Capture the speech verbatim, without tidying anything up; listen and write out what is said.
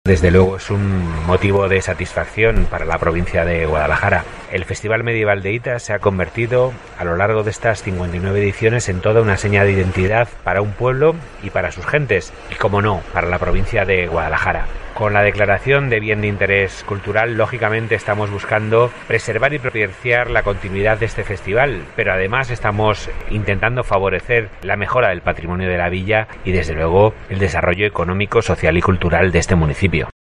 Desde luego es un motivo de satisfacción para la provincia de Guadalajara. El Festival Medieval de Hita se ha convertido a lo largo de estas cincuenta y nueve ediciones en toda una seña de identidad para un pueblo y para sus gentes, y como no, para la provincia de Guadalajara. Con la declaración de bien de interés cultural, lógicamente estamos buscando preservar y propiciar la continuidad de este festival, pero además estamos intentando favorecer la mejora del patrimonio de la villa y desde luego el desarrollo económico, social y cultural de este municipio.